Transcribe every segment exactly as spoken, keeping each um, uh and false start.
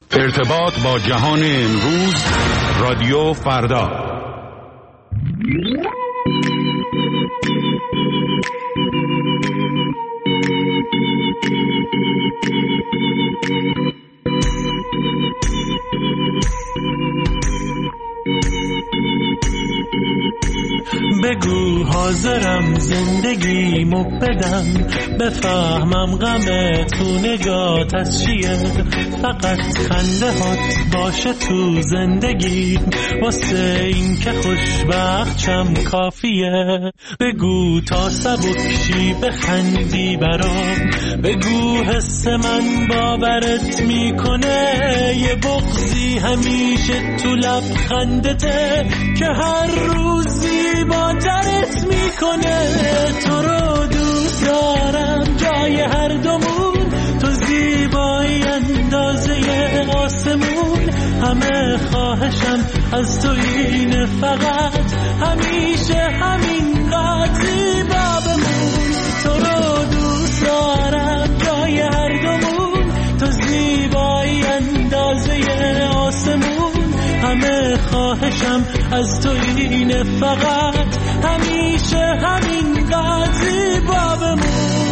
ارتباط با جهان امروز، رادیو فردا. بگو حاضرم زندگیمو بدم، بفهمم غم تو نگات از چیه، فقط خنده هات باشه تو زندگی، واسه این که خوشبخت شم کافیه. بگو تا سبکشی بخندی برام، بگو حس من باورت میکنه، یه بغضی همیشه تو لبخندته که هر روز زیباترت میکنه. تو رو دوست دارم جای هر دومون، تو زیبایی اندازه آسمون، همه خواهشم از تو اینه فقط همیشه همینقدر زیبا بمون. تو رو دوست دارم جای هر دومون، تو زیبایی اندازه آسمون، همه خواهشم از تو اینه فقط همیشه همینقدر زیبا بمون.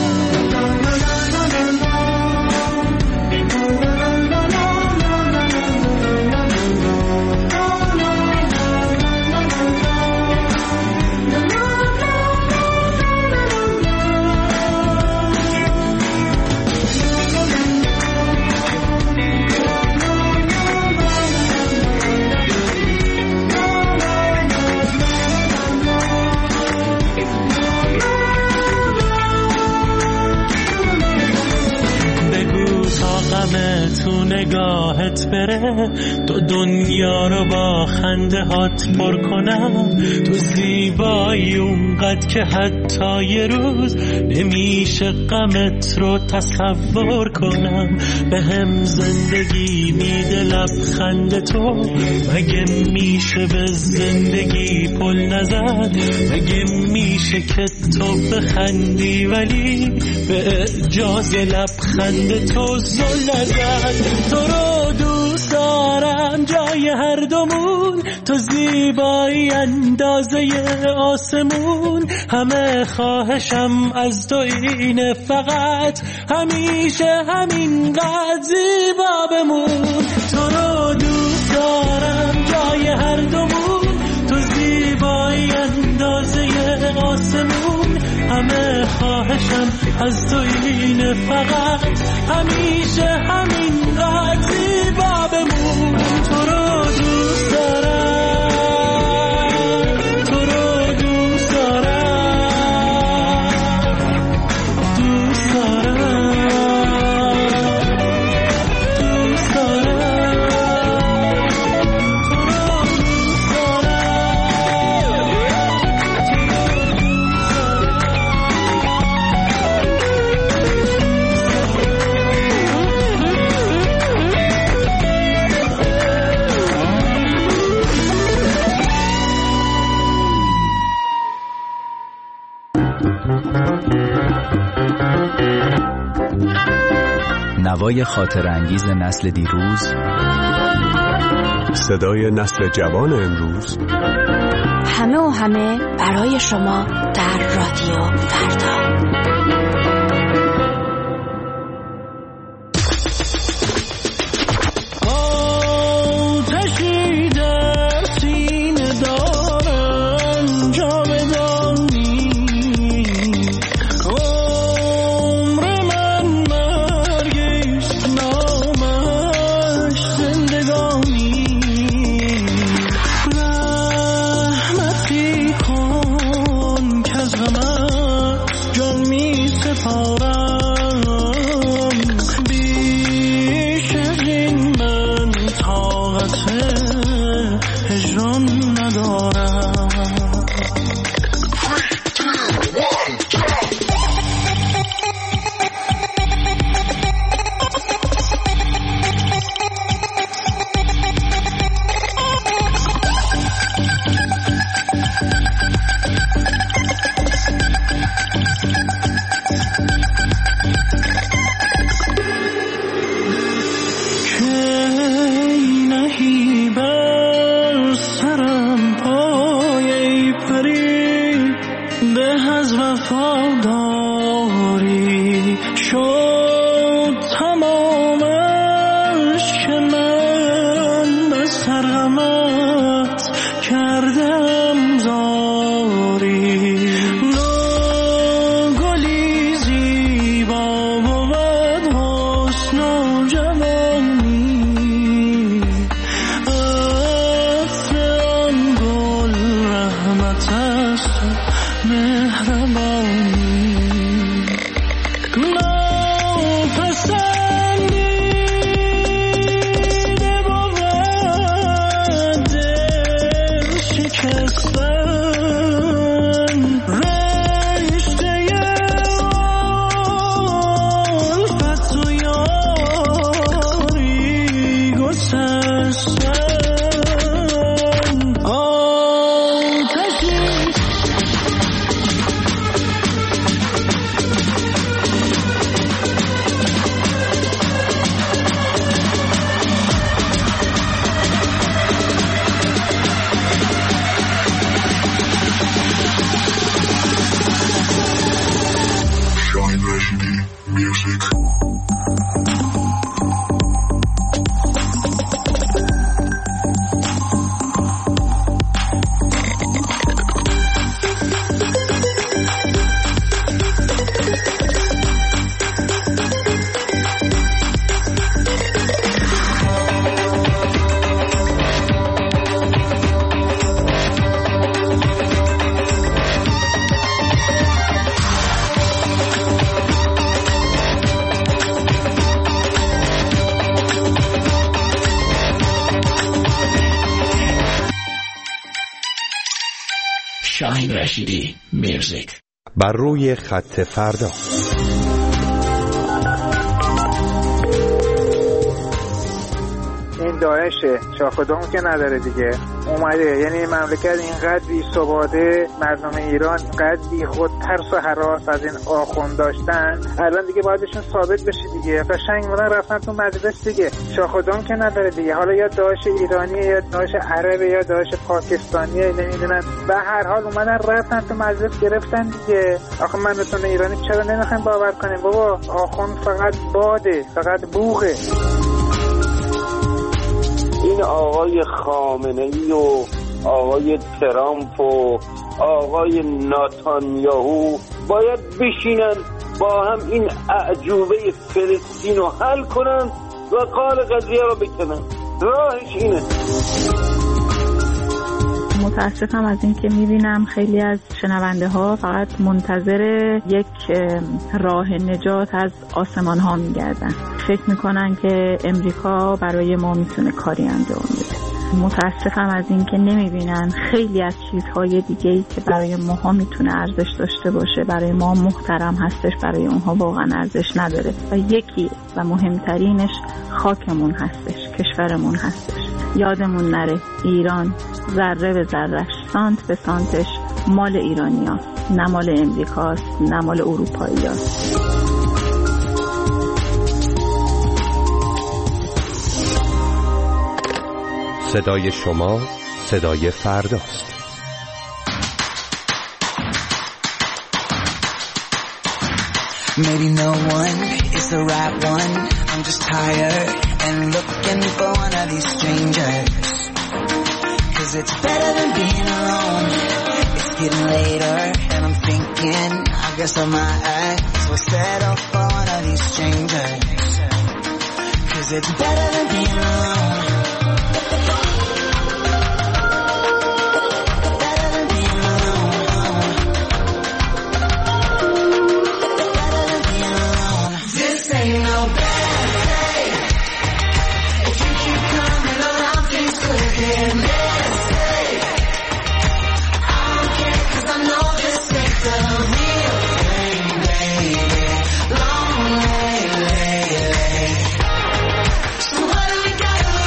تو نگاهت بره، تو دنیا رو با خنده هات پر کنم، تو زیبایی اونقدر که حتی یه روز نمیشه غمت رو تصور کنم. به هم زندگی میده لبخند تو، مگه میشه به زندگی پل نزد، مگه میشه که تو بخندی ولی به اجاز لبخند تو زل نزد. تو رو دوست دارم جای هر دومون، تو زیبایی اندازه آسمون، همه خواهشم از تو اینه فقط همیشه همینقدر زیبا بمون. تو رو دوست دارم جای هر دومون، تو زیبایی اندازه آسمون، همه خواهشم از تو اینه فقط همیشه همینقدر زیبا بمون. تو رو دوست دارم، تو رو دوست دارم، دوست دارم، دوست دارم، تو رو دوست نوای خاطر انگیز نسل دیروز، صدای نسل جوان امروز، همه و همه برای شما در رادیو فردا. رحمتی کن که از غمت جان می نوجوانی عطر گل رحمت است مهربانی شاهین رشیدی میوزیک. بر روی خط فردا. این داعشه شاخدام که نداره دیگه اومده، یعنی مملکت اینقدر بی ثباته، مردم ایران اینقدر بی خود ترس و هراس از این آخوند داشتن، الان دیگه باید بهشون ثابت بشه دیگه. قشنگ مدن رفتن تو مجلس دیگه، شاخدام که نداره دیگه. حالا یا داعش ایرانیه یا داعش عربه یا داعش پاکستانیه نمیدونن، به هر حال اومدن رفتن تو مجلس گرفتن دیگه. آخه مردم ایرانی چرا نمیخوایم باور کنیم بابا آخوند فقط باده، فقط بوغه. این آقای خامنه‌ای و آقای ترامپ و آقای ناتانیاهو باید بشینن با هم این اعجوبه فلسطین رو حل کنن و قال قضیه رو بکنن. راهش اینه. متاسفم از این که میبینم خیلی از شنونده ها فقط منتظر یک راه نجات از آسمان ها میگردن، فکر میکنن که امریکا برای ما میتونه کاری انجام بده. متاسفم از این که نمیبینن خیلی از چیزهای دیگه‌ای که برای ماها میتونه ارزش داشته باشه، برای ما محترم هستش، برای اونها واقعا ارزش نداره و یکی و مهمترینش خاکمون هستش، کشورمون هستش. یادمون نره ایران ذره به ذرهش، سانت به سانتش مال ایرانیاست، نه مال امریکاست، نه مال اروپاییاست. صدای شما صدای فرداست. Maybe no one is the right one. I'm just tired and looking for one of these strangers. Cause it's better than being alone. It's getting later and I'm thinking I guess I might as well settle for one of these strangers. Cause it's better than being alone. So what do we gotta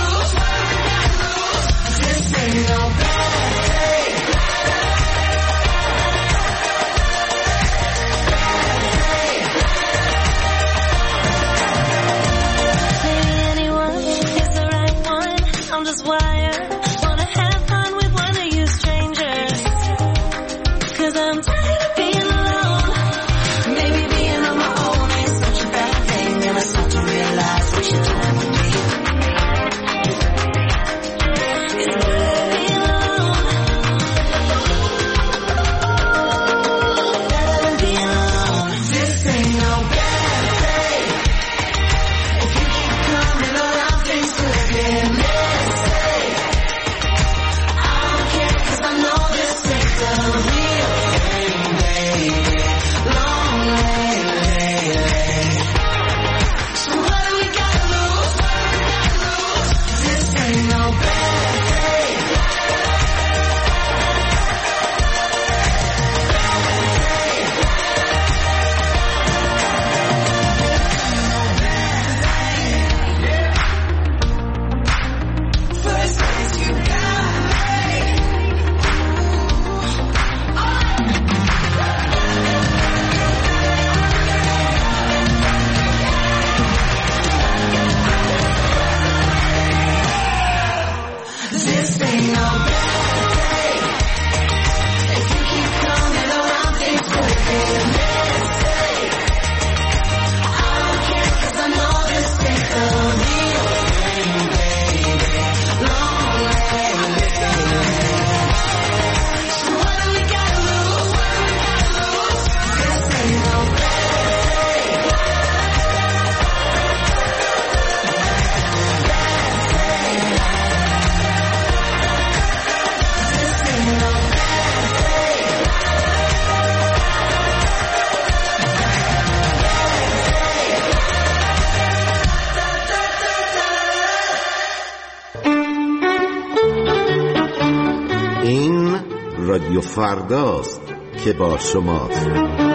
رادیو فرداست که با شماست.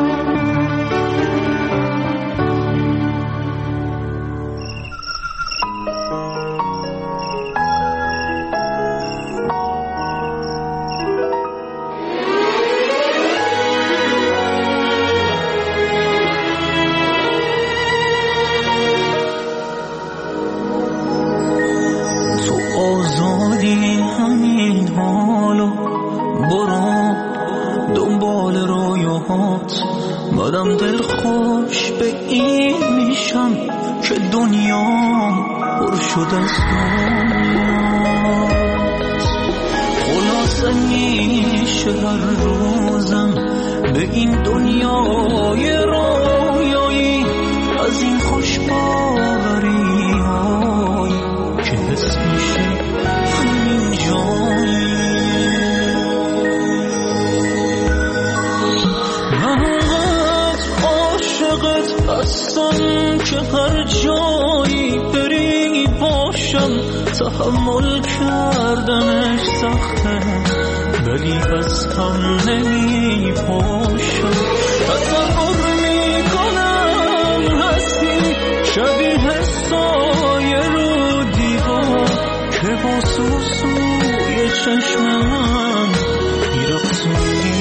بدم دل خوش به این میشم که دنیا پر شده است خلاصه میشه هر روزم به این دنیای رویایی از این خوش باوری های که حس میشه همین جایی هستم که هر جایی بری باشم تحمل کردنش سخته ولی از هم نمی پاشم تصور می کنم هستی شبیه سایه رو دیوار که با سوسوی چشم من میرقصونی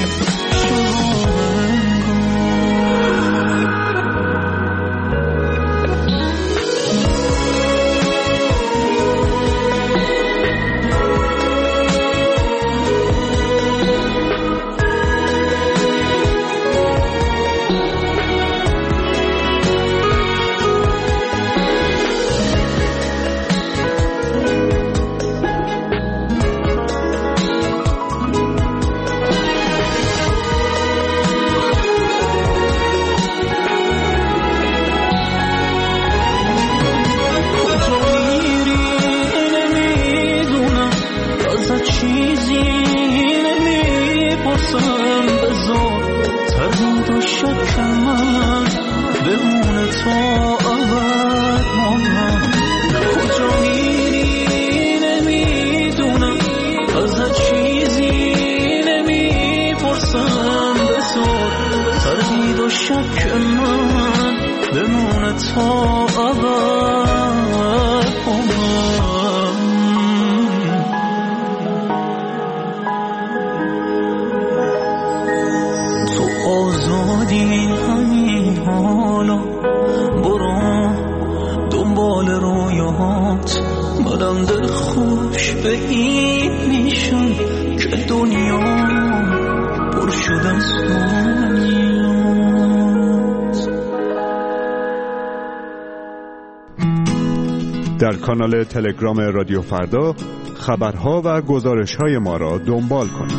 در کانال تلگرام رادیو فردا خبرها و گزارش‌های ما را دنبال کنید.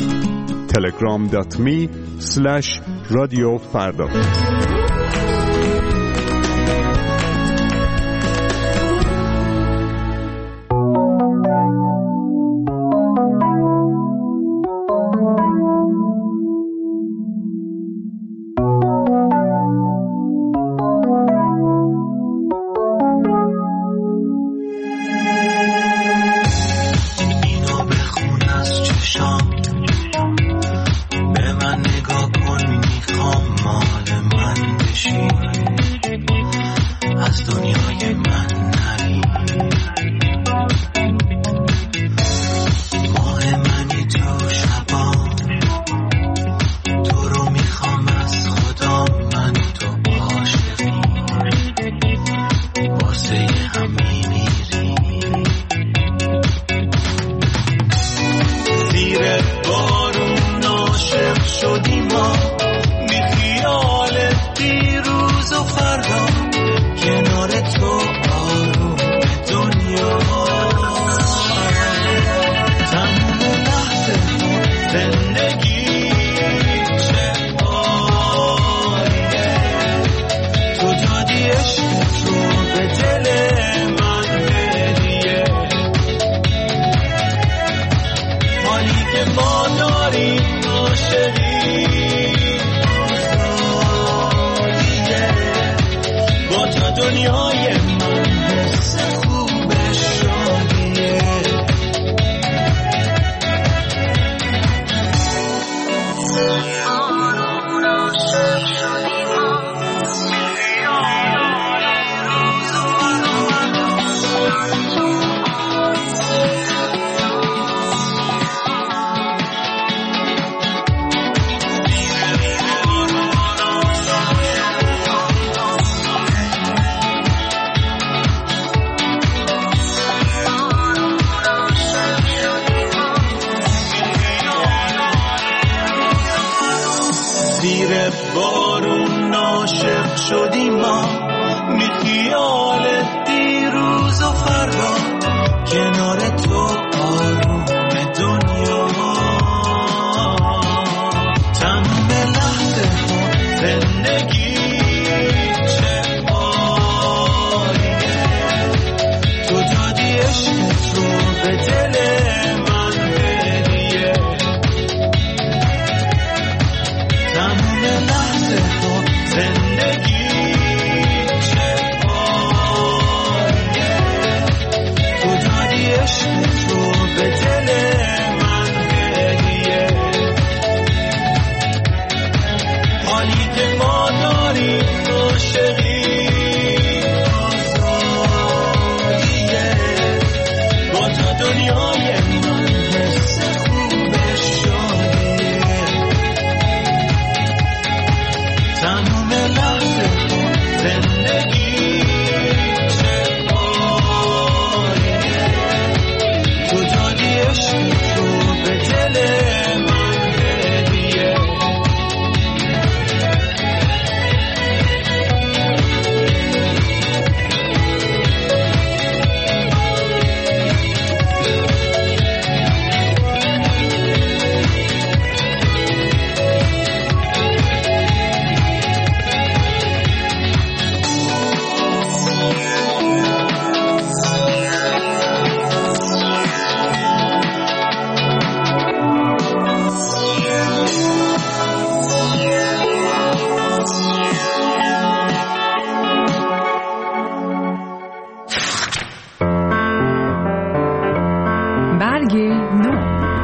تلگرام دات می اسلش رادیو فردا. تو جادی عشق تو به دل من هدیه رو به دل من هدیه. تموم لحظه ها زندگی چه عالیه. تو دادی عشق رو به دل من هدیه. حالی که ما داریم عاشقی آزادیه. با تو دنیای من حس خوب شادیه. تموم لحظه ها زندگی چه عالیه. تو دادی عشق رو به دل من هدیه. برگ نو.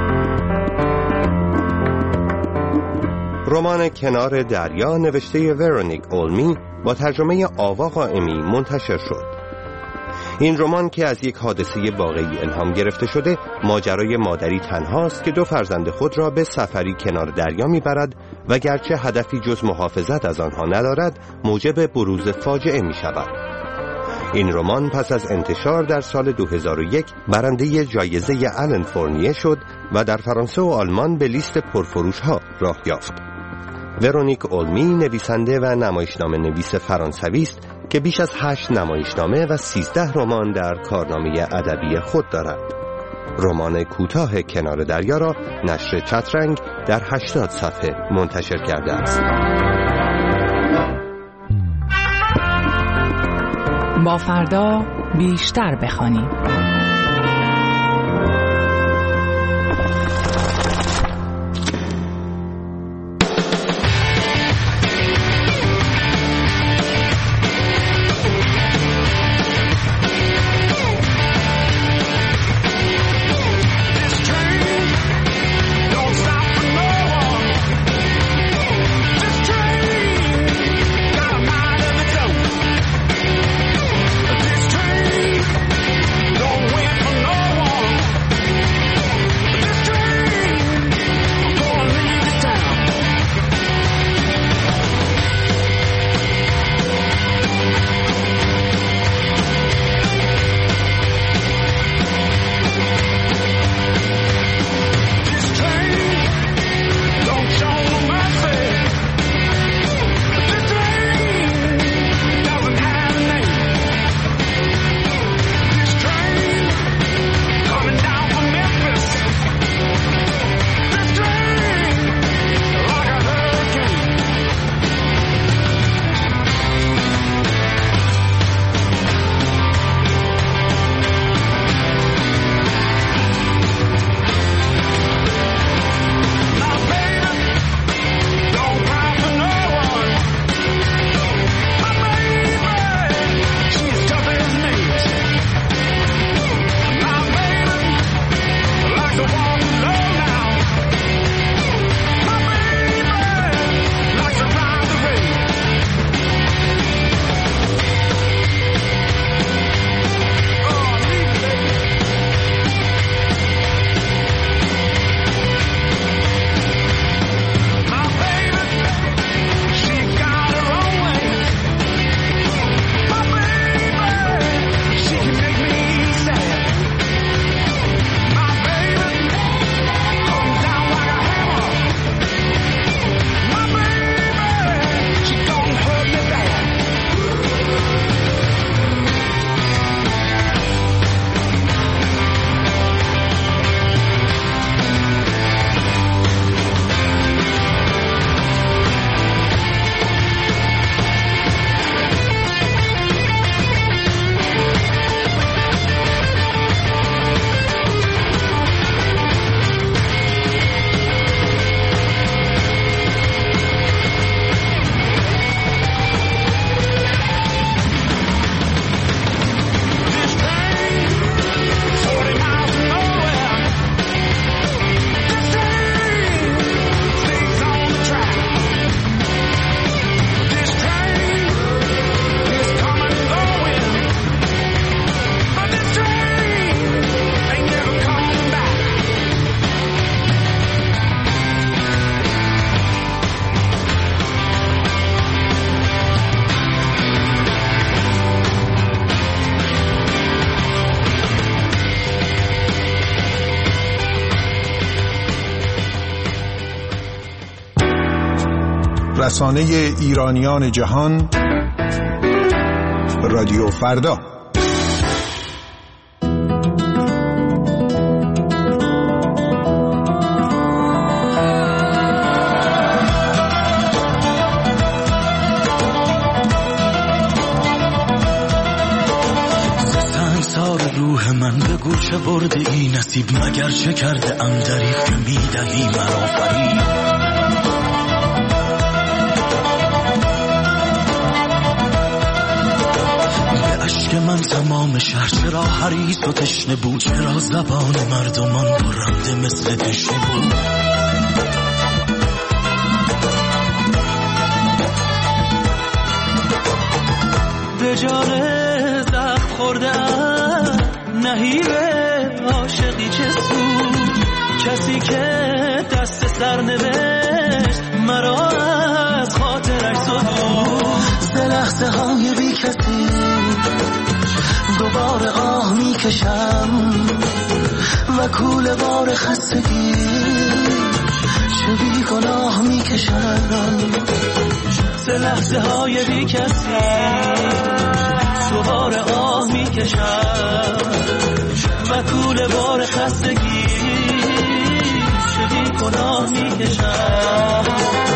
رمان کنار دریا نوشته ورونیک اولمی با ترجمه آوا قائمی منتشر شد. این رمان که از یک حادثه واقعی الهام گرفته شده، ماجرای مادری تنهاست که دو فرزند خود را به سفری کنار دریا میبرد و گرچه هدفی جز محافظت از آنها ندارد، موجب بروز فاجعه می شود. این رمان پس از انتشار در سال دو هزار و یک برنده جایزه آلن فورنیه شد و در فرانسه و آلمان به لیست پرفروش ها راه یافت. ورونیک اولمی نویسنده و نمایشنامه نویس فرانسوی است که بیش از هشت نمایشنامه و سیزده رمان در کارنامه ادبی خود دارد. رمان کوتاه کنار دریا را نشر چترنگ در هشتاد صفحه منتشر کرده است. با فردا بیشتر بخوانیم. Don't رسانه ایرانیان جهان، رادیو فردا. روح من بگو چه برده ای نصیب، مگر چه کرده ام دریغ که میدهی مرا فریب. به عشق من تمام شهر چرا حریص و تشنه بود، چرا زبان مردمان برنده مثل تشنه بود. به جان زخم خوردم نهیب عاشقی چه سود، کسی که دست سر نوشت مرا از خاطرش سدود. ز لحظه های بی کسی دوباره آه می کشم و کوله بار خستگی چه بی گناه می کشم. ز لحظه های بی کسی دوباره آه می کشم و کوله بار خستگی چه بی گناه می کشم.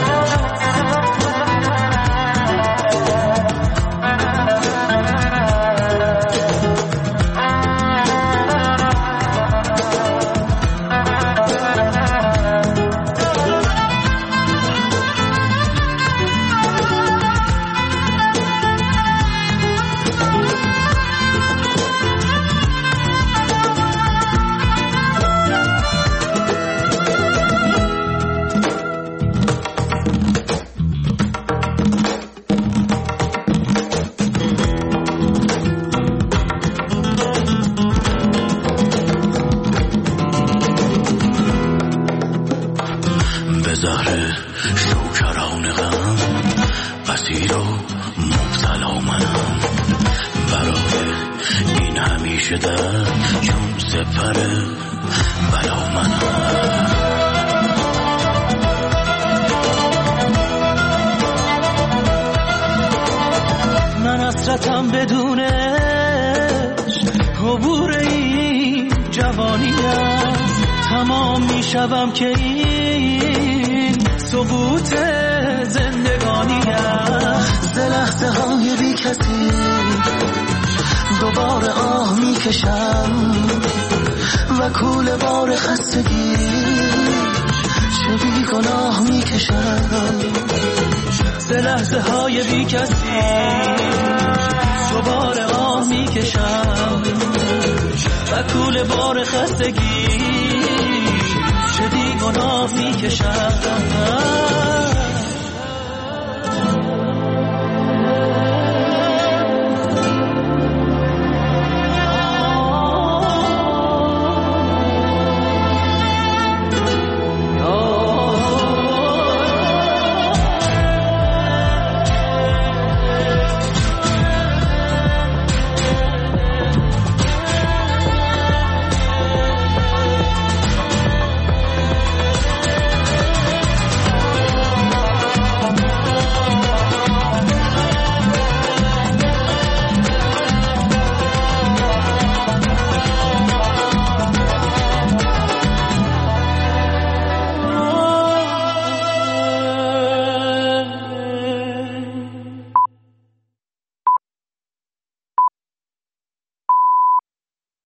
شبم که این ثبوت زندگانیه. ز لحظه های بی کسی دوباره آه می کشم و کوله بار خستگی چه بی گناه می کشم. ز لحظه های بی کسی دوباره آه می کشم و کوله بار خستگی چه بی گناه می کشم.